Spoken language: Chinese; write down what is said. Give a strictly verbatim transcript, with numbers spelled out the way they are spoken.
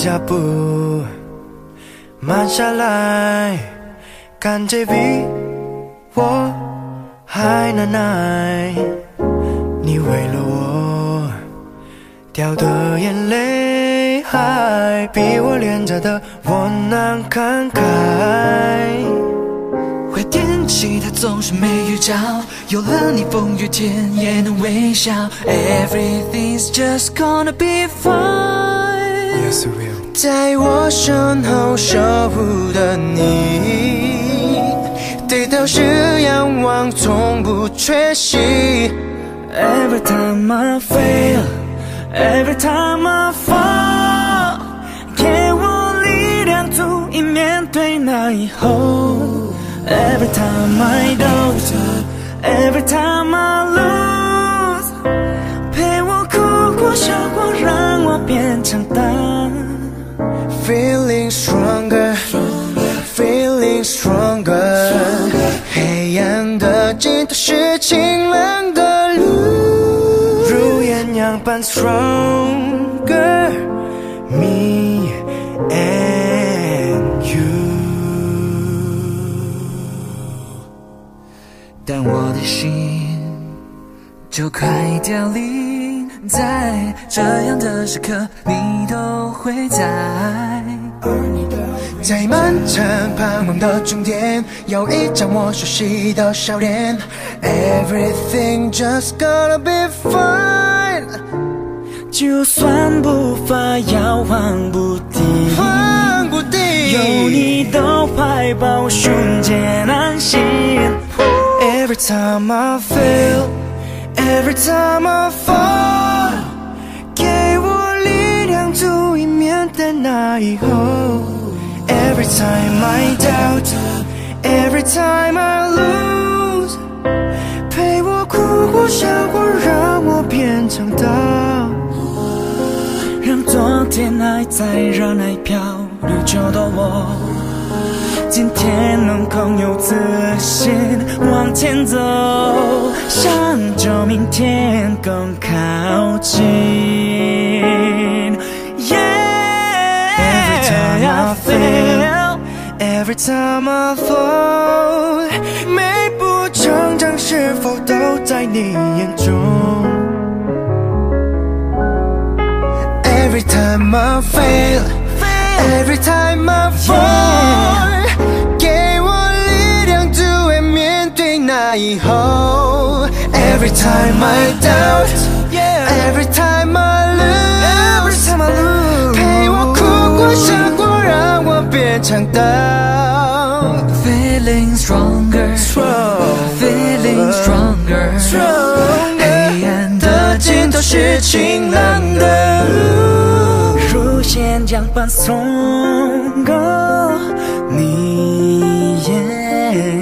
脚步慢下来，看 T V， 我还能耐。你为了我掉的眼泪，还比我廉价的我难看开。 坏天气它总是没预兆，有了你风雨天也能微笑。Everything's just gonna be fine。Yes, it will。 在我身后守护的你，低头是仰望，从不缺席。 Every time I fail, every time I fall， 给我力量足以面对那以后。Every time I doubt, every time I lose， 陪我哭过笑过，让我变强大。 Feeling stronger, feeling stronger。黑暗的尽头是晴朗的路， 如艳阳般 stronger, me and you。 但我的心就快凋零，在这样的时刻，你都会在。 在漫长盼望的终点，有一张我熟悉的笑脸。Everything just gonna be fine。 就算步伐摇晃不定， 晃不定， 有你的怀抱，瞬间安心。Every time I fail, every time I fall， 给我力量足以面对那以后。Every time I doubt, every time I lose， 陪我哭过笑过，让我变强大。让昨天还在热爱漂流久的我，今天能更有自信往前走，向着明天更靠近。Yeah， Every time I fail, every time I fall， 每步成长是否都在你眼中？ Every time I fail, every time I fall， 给我力量足以面对那以后。Every time I doubt, every time I lose， 陪我哭过笑过，让我变强大。 Feeling stronger, feeling stronger， 黑暗的尽头是晴朗的路， 如线样般松高，你也。